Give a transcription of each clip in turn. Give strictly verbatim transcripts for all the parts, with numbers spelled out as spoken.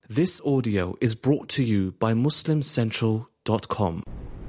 This audio is brought to you by muslim central dot com.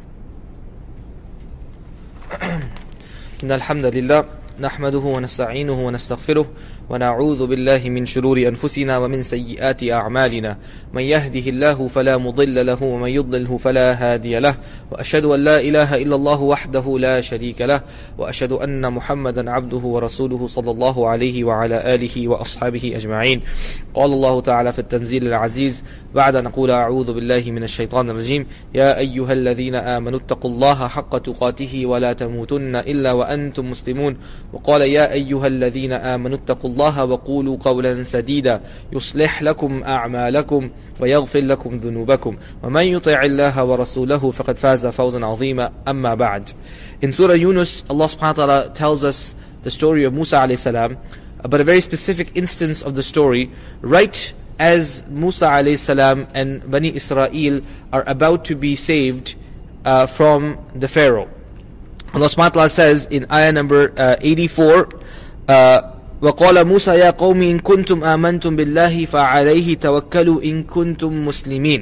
إن الحمد لله نحمده ونستعينه ونستغفره ونعوذ بالله من شرور أنفسنا ومن سيئات أعمالنا من يهده الله فلا مضل له ومن يضلله فلا هادي له وأشهد أن لا إله إلا الله وحده لا شريك له وأشهد أن محمدا عبده ورسوله صلى الله عليه وعلى آله وأصحابه أجمعين. قال الله تعالى في التنزيل العزيز بعد نقول أعوذ بالله من الشيطان الرجيم يا أيها الذين آمنوا اتقوا الله حق تقاته ولا تموتن إلا وأنتم مسلمون. وقال يا أيها الذين آمنوا اتقوا الله وقولوا قولا سديدا يصلح لكم أعمالكم ويغفر لكم ذنوبكم ومن يطع الله ورسوله فقد فاز فوزا عظيما. أما بعد. In Surah Yunus, Allah subhanahu wa ta'ala tells us the story of Musa alayhi salam, but a very specific instance of the story right as Musa alayhi salam and Bani Israel are about to be saved uh, from the Pharaoh. Allah subhanahu wa ta'ala says in ayah number uh, eighty-four, uh, وَقَالَ مُوسَى يَا قَوْمِ إِن كُنْتُمْ آمَنْتُمْ بِاللَّهِ فَعَلَيْهِ تَوَكَّلُوا إِن كُنْتُمْ مُسْلِمِينَ.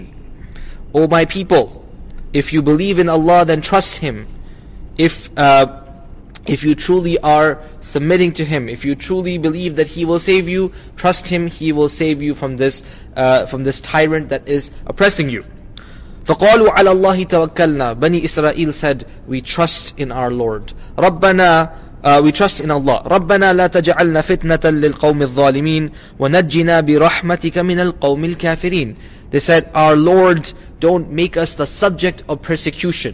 O my people, if you believe in Allah, then trust Him. If uh, if you truly are submitting to Him, if you truly believe that He will save you, trust Him, He will save you from this uh, from this tyrant that is oppressing you. فَقَالُوا عَلَى اللَّهِ تَوَكَّلْنَا. Bani Israel said, we trust in our Lord. رَبَّنَا uh, We trust in Allah. رَبَّنَا لَا تَجْعَلْنَا فِتْنَةً لِلْقَوْمِ الظَّالِمِينَ وَنَجِّنَا بِرَحْمَتِكَ مِنَ الْقَوْمِ الْكَافِرِينَ. They said, our Lord, don't make us the subject of persecution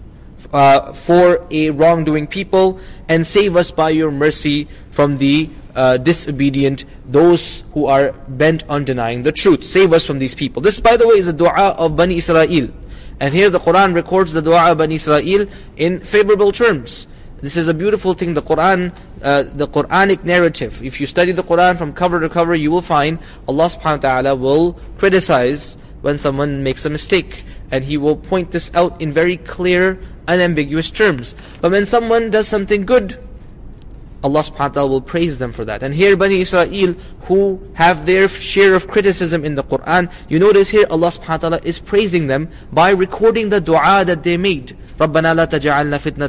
uh, for a wrongdoing people, and save us by your mercy from the Uh, disobedient, those who are bent on denying the truth. Save us from these people. This, by the way, is a dua of Bani Israel. And here the Quran records the dua of Bani Israel in favorable terms. This is a beautiful thing. The Quran, uh, the Quranic narrative, if you study the Quran from cover to cover, you will find Allah subhanahu wa ta'ala will criticize when someone makes a mistake. And He will point this out in very clear, unambiguous terms. But when someone does something good, Allah subhanahu wa ta'ala will praise them for that. And here Bani Israel, who have their share of criticism in the Quran, you notice here Allah subhanahu wa ta'ala is praising them by recording the dua that they made. رَبَّنَا لَا تَجْعَلْنَا فِتْنَةً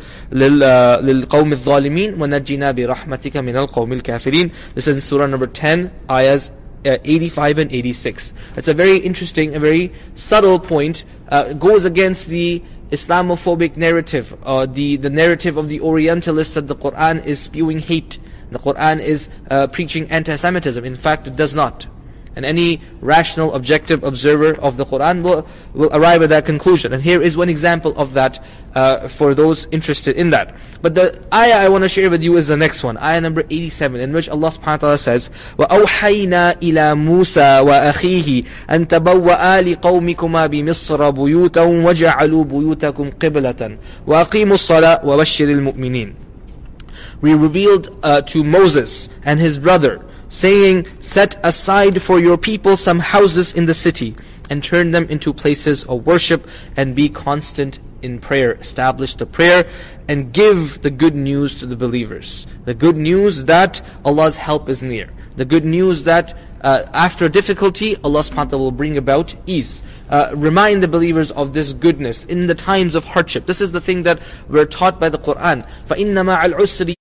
لِلْقَوْمِ الظَّالِمِينَ وَنَجِّنَا بِرَحْمَتِكَ مِنَ الْقَوْمِ الْكَافِرِينَ. This is Surah number ten, ayahs uh, eighty-five and eighty-six. It's a very interesting, a very subtle point, uh, goes against the Islamophobic narrative, uh, the, the narrative of the Orientalists that the Quran is spewing hate. The Quran is uh, preaching anti-Semitism. In fact, it does not. And any rational, objective observer of the Quran will, will arrive at that conclusion. And here is one example of that uh, for those interested in that. But the ayah I want to share with you is the next one, ayah number eighty-seven, in which Allah subhanahu wa ta'ala says, وَأَوْحَيْنَا إِلَى مُوسَى وَأَخِيهِ أَن تَبَوَّآ لِقَوْمِكُمَا بِمِصْرَ بُيُوتًا وَجَعَلُوا بُيُوتَكُمْ قِبْلَةً وَأَقِيمُوا الصَّلَاةَ وَبَشِّرِ الْمُؤْمِنِينَ. We revealed uh, to Moses and his brother, saying, set aside for your people some houses in the city, and turn them into places of worship, and be constant in prayer. Establish the prayer, and give the good news to the believers. The good news that Allah's help is near. The good news that uh, after difficulty, Allah subhanahu wa ta'ala will bring about ease. Uh, remind the believers of this goodness in the times of hardship. This is the thing that we're taught by the Quran. فَإِنَّ مَعَ الْعُسْرِ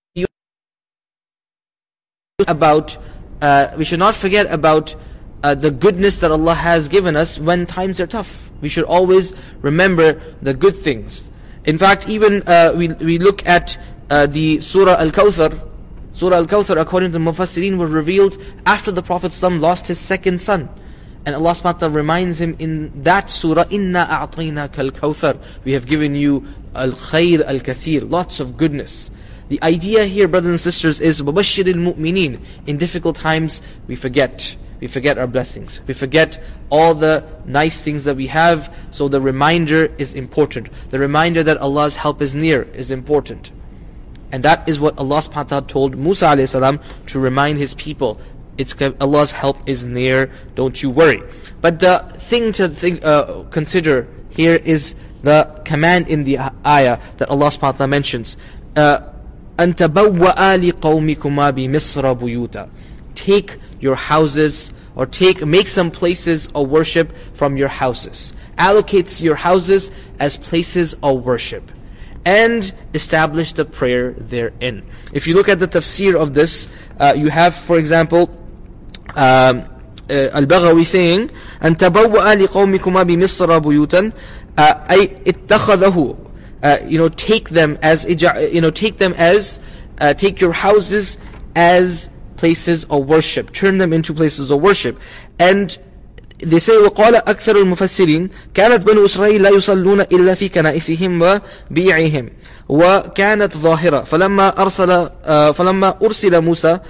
About Uh, we should not forget about uh, the goodness that Allah has given us when times are tough. We should always remember the good things. In fact, even uh, we we look at uh, the Surah Al-Kawthar. Surah Al-Kawthar, according to the Mufassirin, was revealed after the Prophet ﷺ lost his second son. And Allah subhanahu wa ta'ala reminds him in that surah, إِنَّا أَعْطَيْنَاكَ الْكَوْثَرِ. We have given you al-khayr al-kathir, lots of goodness. The idea here, brothers and sisters, is وَبَشِّرِ الْمُؤْمِنِينَ. In difficult times, we forget. We forget our blessings. We forget all the nice things that we have. So the reminder is important. The reminder that Allah's help is near is important. And that is what Allah subhanahu wa ta'ala told Musa alayhi salam to remind His people. It's Allah's help is near, don't you worry. But the thing to think, uh, consider here is the command in the ayah that Allah subhanahu wa ta'ala mentions. Uh, أَن تَبَوَّآ لِقَوْمِكُمَا بِمِصْرَ بُيُوتًا. Take your houses, or take make some places of worship from your houses. Allocate your houses as places of worship, and establish the prayer therein. If you look at the tafsir of this, uh, you have, for example, um, uh, Al-Baghawi saying, أن تبوأ لقومكما بمصر بيوتا, أي اتخذه, uh, you know, take them as, you know, take them as, uh, take your houses as places of worship. Turn them into places of worship. And they say, وقال أكثر المفسرين كانت بنو إسرائيل لا يصلون إلا في كنائسهم وبيعهم وكانت ظاهرة فلما أرسل فلما أرسل موسى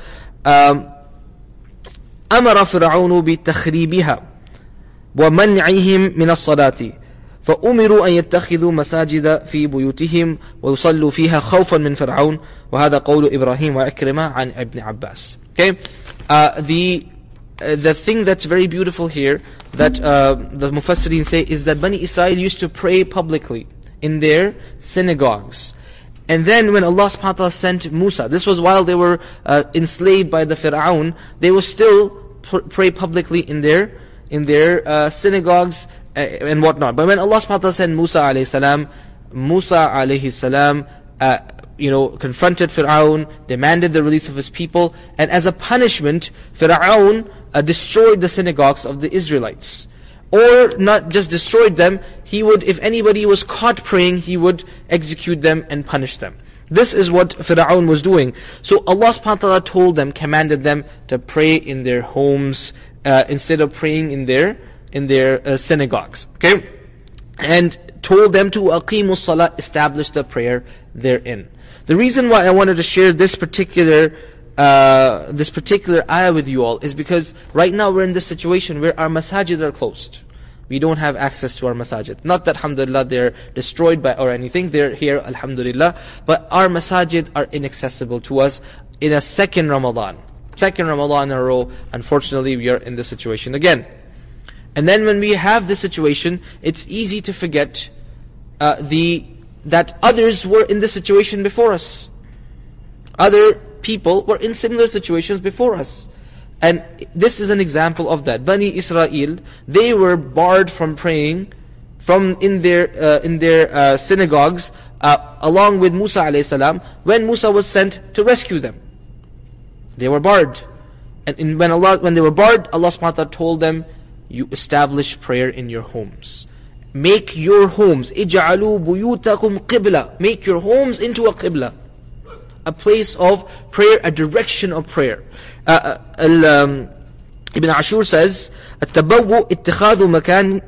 أمر فرعون بتخريبها ومنعهم من الصلاة فأمروا أن يتخذوا مساجد في بيوتهم ويصلوا فيها خوفا من فرعون وهذا قول إبراهيم وعكرمة عن ابن عباس. Okay, uh, the Uh, the thing that's very beautiful here, that uh, the Mufassirin say, is that Bani Israel used to pray publicly in their synagogues. And then when Allah subhanahu wa ta'ala sent Musa, this was while they were uh, enslaved by the Fir'aun, they would still pr- pray publicly in their in their uh, synagogues uh, and whatnot. But when Allah subhanahu wa ta'ala sent Musa alayhi salam, Musa alayhi salam, uh, you know, confronted Fir'aun, demanded the release of his people, and as a punishment, Fir'aun Uh, destroyed the synagogues of the Israelites. Or not just destroyed them, he would, if anybody was caught praying, he would execute them and punish them. This is what Fir'aun was doing. So Allah subhanahu wa ta'ala told them, commanded them to pray in their homes uh, instead of praying in their in their uh, synagogues. Okay? And told them to aqimus salat, establish the prayer therein. The reason why I wanted to share this particular Uh, this particular ayah with you all is because right now we're in this situation where our masajid are closed. We don't have access to our masajid. Not that, alhamdulillah, they're destroyed by or anything. They're here, alhamdulillah. But our masajid are inaccessible to us in a second Ramadan. Second Ramadan in a row, unfortunately, we are in this situation again. And then when we have this situation, it's easy to forget uh, the that others were in this situation before us. Other people were in similar situations before us. And this is an example of that. Bani Israel, they were barred from praying from in their uh, in their uh, synagogues uh, along with Musa alayhi salam when Musa was sent to rescue them. They were barred. And in, when Allah when they were barred, Allah subhanahu wa ta'ala told them, you establish prayer in your homes. Make your homes, اجعلوا بيوتكم قبلة. Make your homes into a qibla. A place of prayer, a direction of prayer. Uh, uh, um, Ibn Ashur says, التبوء اتخاذ مكان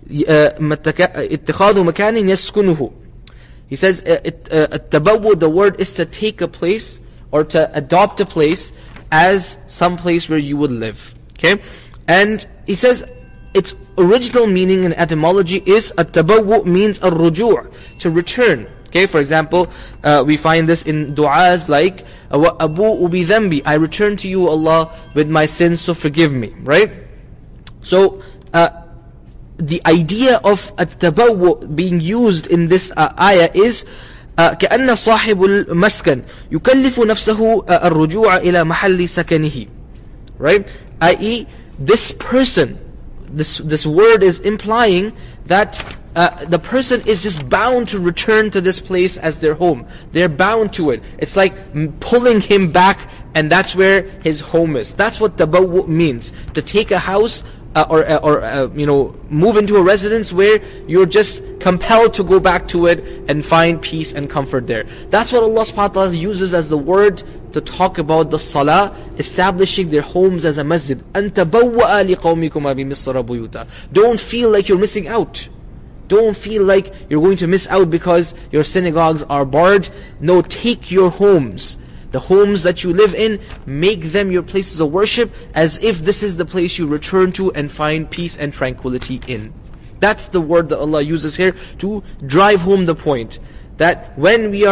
اتخاذ مكان يسكنه. He says, التبوء, the word is to take a place or to adopt a place as some place where you would live. Okay, and he says its original meaning in etymology is التبوء means الرجوع, to return. Okay, for example, uh, we find this in du'as like, وَأَبُوءُ بِذَنْبِ, I return to you, Allah, with my sins, so forgive me, right? So, uh, the idea of at-tabawwu being used in this uh, ayah is, uh, كأن صاحب المسكن يكلف نفسه الرجوع إلى محل سكنه, right? that is, this person, this this word is implying that Uh, the person is just bound to return to this place as their home. They're bound to it. It's like pulling him back, and that's where his home is. That's what tabawwu means. To take a house uh, or uh, or uh, you know, move into a residence where you're just compelled to go back to it and find peace and comfort there. That's what Allah subhanahu wa ta'ala uses as the word to talk about the salah, establishing their homes as a masjid. أَن تَبَوَّأَ لِقَوْمِكُمَا بِمِصْرَ بُيُوتًا. Don't feel like you're missing out. Don't feel like you're going to miss out because your synagogues are barred. No, take your homes. The homes that you live in, make them your places of worship as if this is the place you return to and find peace and tranquility in. That's the word that Allah uses here to drive home the point. That when we are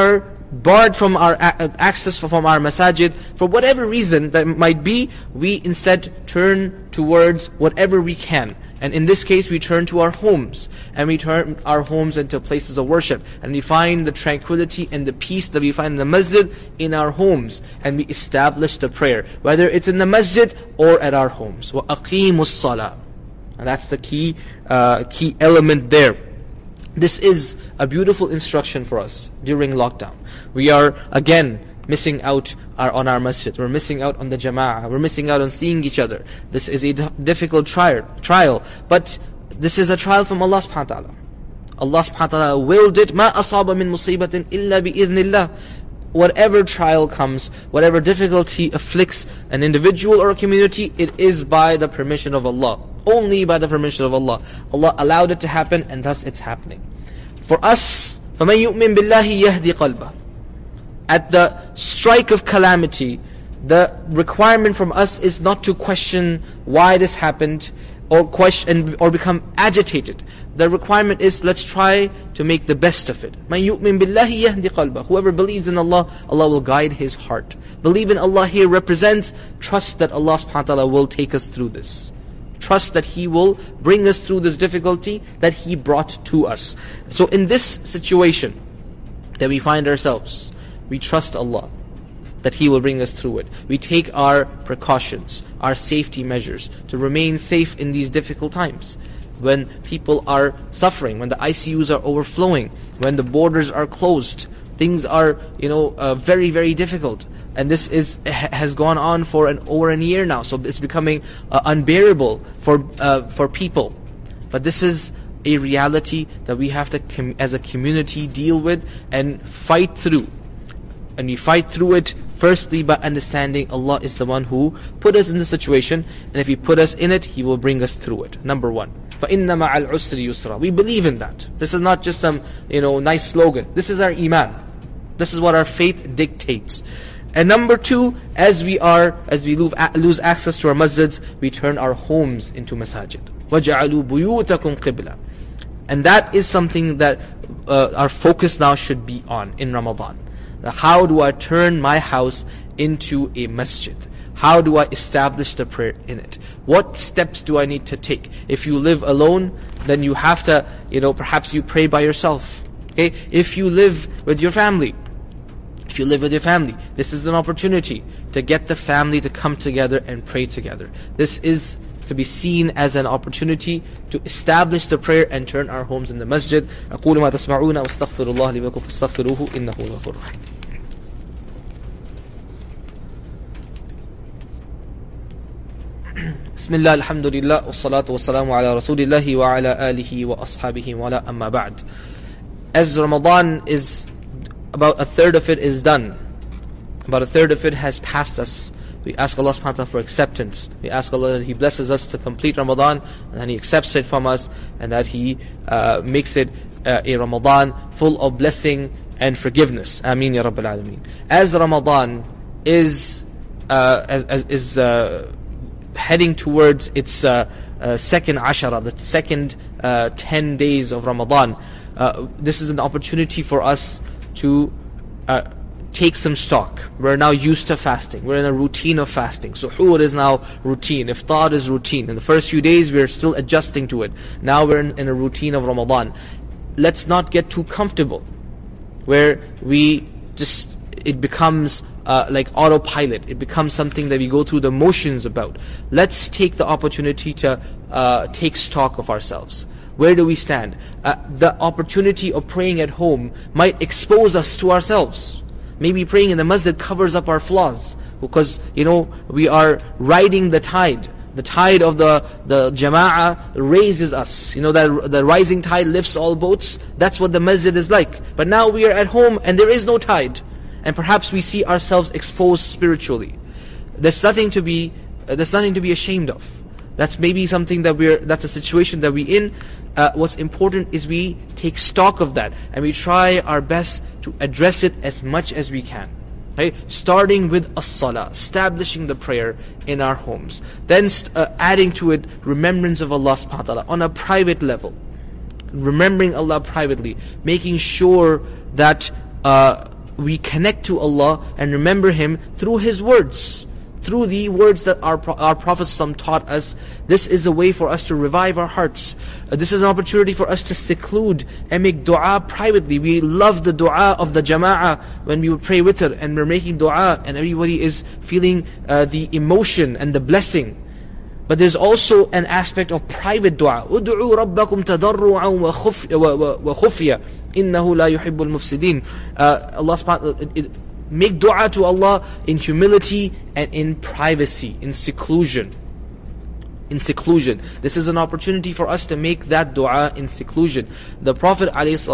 barred from our a- access from our masajid, for whatever reason that might be, we instead turn towards whatever we can. And in this case, we turn to our homes, and we turn our homes into places of worship, and we find the tranquility and the peace that we find in the masjid in our homes, and we establish the prayer, whether it's in the masjid or at our homes. وَأَقِيمُوا الصَّلَاةِ. And that's the key, uh, key element there. This is a beautiful instruction for us during lockdown. We are, again, missing out our, on our masjid. We're missing out on the jama'ah. We're missing out on seeing each other. This is a d- difficult trial, trial. But this is a trial from Allah subhanahu wa ta'ala. Allah subhanahu wa ta'ala willed it. مَا أَصَابَ مِن مُصِيبَةٍ إِلَّا بِإِذْنِ اللَّهِ. Whatever trial comes, whatever difficulty afflicts an individual or a community, it is by the permission of Allah. Only by the permission of Allah. Allah allowed it to happen, and thus it's happening. For us, فَمَن يُؤْمِن بِاللَّهِ يَهْدِ قَلْبَهُ. At the strike of calamity, the requirement from us is not to question why this happened, or question or become agitated. The requirement is, let's try to make the best of it. مَن يُؤْمِن بِاللَّهِ يَهْدِ قَلْبَهُ. Whoever believes in Allah, Allah will guide his heart. Believe in Allah here represents trust that Allah subhanahu wa ta'ala will take us through this. Trust that He will bring us through this difficulty that He brought to us. So in this situation that we find ourselves, we trust Allah that He will bring us through it. We take our precautions, our safety measures to remain safe in these difficult times. When people are suffering, when the I C Us are overflowing, when the borders are closed, things are, you know, uh, very, very difficult. And this is has gone on for an over a year now, so it's becoming uh, unbearable for uh, for people. But this is a reality that we have to, com- as a community, deal with and fight through. And we fight through it firstly by understanding Allah is the one who put us in the situation, and if He put us in it, He will bring us through it. Number one, فَإِنَّ مَعَ الْعُسْرِ يُسْرًا. We believe in that. This is not just some, you know, nice slogan. This is our iman. This is what our faith dictates. And number two, as we are, as we lose access to our masjids, we turn our homes into masajid. وَجَعَلُوا بُيُوتَكُمْ قِبْلًا. And that is something that uh, our focus now should be on in Ramadan. How do I turn my house into a masjid? How do I establish the prayer in it? What steps do I need to take? If you live alone, then you have to, you know, perhaps you pray by yourself. Okay? If you live with your family, If you live with your family, this is an opportunity to get the family to come together and pray together. This is to be seen as an opportunity to establish the prayer and turn our homes in the masjid. أقول ما تسمعون واستغفر الله لي ولكم فاستغفروه إنه هو الغفور الرحيم. بسم الله الحمد لله والصلاة والسلام على رسول الله وعلى آله وأصحابه ولا أما بعد. As Ramadan is, about a third of it is done. About a third of it has passed us. We ask Allah subhanahu wa ta'ala for acceptance. We ask Allah that He blesses us to complete Ramadan, and that He accepts it from us, and that He uh, makes it uh, a Ramadan full of blessing and forgiveness. Ameen ya Rabbil Alameen. As Ramadan is uh, as, as, is uh, heading towards its uh, uh, second ashara, the second uh, ten days of Ramadan, uh, this is an opportunity for us to uh, take some stock. We're now used to fasting. We're in a routine of fasting. Suhoor is now routine. Iftar is routine. In the first few days, we're still adjusting to it. Now we're in, in a routine of Ramadan. Let's not get too comfortable, where we just, it becomes uh, like autopilot. It becomes something that we go through the motions about. Let's take the opportunity to uh, take stock of ourselves. Where do we stand? Uh, the opportunity of praying at home might expose us to ourselves. Maybe praying in the masjid covers up our flaws, because, you know, we are riding the tide. The tide of the, the jama'ah raises us. You know, that the rising tide lifts all boats. That's what the masjid is like. But now we are at home and there is no tide. And perhaps we see ourselves exposed spiritually. There's nothing to be, uh, there's nothing to be ashamed of. That's maybe something that we're, that's a situation that we're in. Uh, what's important is we take stock of that, and we try our best to address it as much as we can. Right? Starting with as-salah, establishing the prayer in our homes. Then uh, adding to it remembrance of Allah subhanahu wa ta'ala on a private level. Remembering Allah privately. Making sure that uh, we connect to Allah and remember Him through His words, through the words that our, our Prophet ﷺ taught us. This is a way for us to revive our hearts. Uh, this is an opportunity for us to seclude and make dua privately. We love the dua of the jama'ah when we would pray witr and we're making dua and everybody is feeling uh, the emotion and the blessing. But there's also an aspect of private dua. Ud'u rabbakum tadarru'an wa khufya innahu la yuhibbul mufsidin. Allah subhanahu wa ta'ala, make dua to Allah in humility and in privacy, in seclusion. In seclusion. This is an opportunity for us to make that dua in seclusion. The Prophet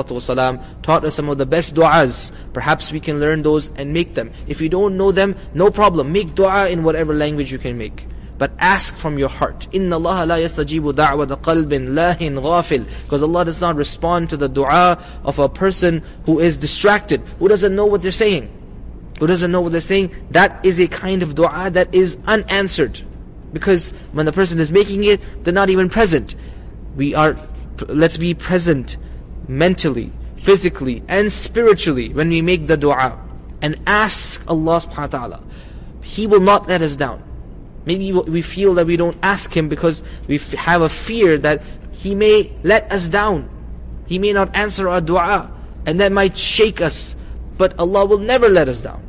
ﷺ taught us some of the best du'as. Perhaps we can learn those and make them. If you don't know them, no problem. Make dua in whatever language you can make. But ask from your heart. إِنَّ اللَّهَ لَا يَسْتَجِيبُ دَعْوَةَ قَلْبٍ لَاهٍ غَافِلٍ. Because Allah does not respond to the dua of a person who is distracted, who doesn't know what they're saying. Who doesn't know what they're saying. That is a kind of dua that is unanswered. Because when the person is making it, they're not even present. We are, let's be present mentally, physically, and spiritually when we make the dua. And ask Allah subhanahu wa ta'ala. He will not let us down. Maybe we feel that we don't ask Him because we have a fear that He may let us down. He may not answer our dua. And that might shake us. But Allah will never let us down.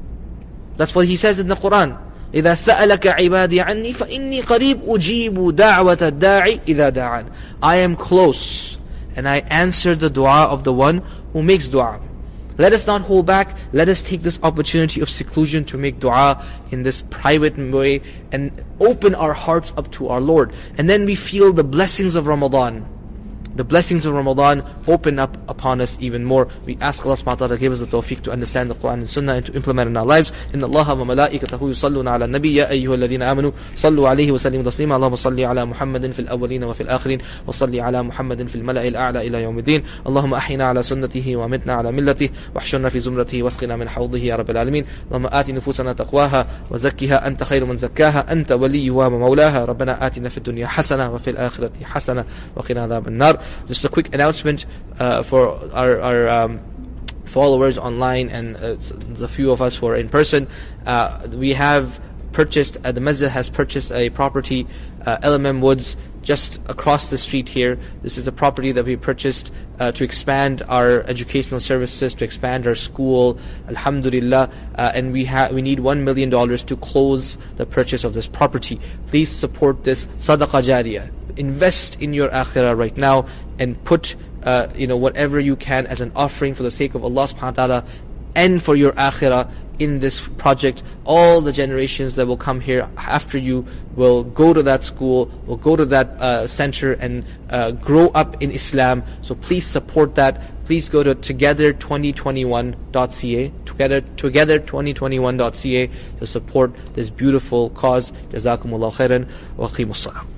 That's what He says in the Quran. إِذَا سَأَلَكَ عِبَادِي عَنِّي فَإِنِّي قَرِيبٌ أُجِيبُ دَعْوَةَ الدَّاعِ إِذَا دَعَانِ. I am close. And I answer the dua of the one who makes dua. Let us not hold back. Let us take this opportunity of seclusion to make dua in this private way and open our hearts up to our Lord. And then we feel the blessings of Ramadan. The blessings of Ramadan open up upon us even more. We ask Allah subhanahu wa ta'ala to give us the tawfiq to understand the Quran and Sunnah and to implement in our lives. Inna Allaha wa malaikatahu yusalluna ala nabi ya ayyuha alladhina amanu sallu alayhi wa sallimu taslima. Allahumma salli ala Muhammadin fil awwalin wa fil akhirin wa salli ala Muhammadin fil mala'i al-a'la ila yawmiddin. Allahumma ahyina ala sunnatihi wa amitna ala millatihi wa ahshurna fi zumratihi wasqina min hawdihi ya rabbil alamin. Allahumma ati nufusana taqwaha wa zakkiha anta khayru man zakkaha anta waliyuha wa mawlaha. Rabbana atina fid dunya hasana wa fil akhirati hasana wa qina adhaban nar. Just a quick announcement uh, for our, our um, followers online and uh, the few of us who are in person. Uh, we have purchased, uh, the Masjid has purchased a property, uh, L M M Woods, just across the street here. This is a property that we purchased uh, to expand our educational services, to expand our school, alhamdulillah, uh, and we have we need one million dollars to close the purchase of this property. Please support this sadaqah jariyah. Invest in your akhirah right now and put uh, you know whatever you can as an offering for the sake of Allah subhanahu wa ta'ala and for your akhirah in this project. All the generations that will come here after you will go to that school, will go to that uh, center and uh, grow up in Islam. So please support that. Please go to together twenty twenty-one dot c a, together together twenty twenty-one dot c a to support this beautiful cause. Jazakumullahu khairan wa qimus salam.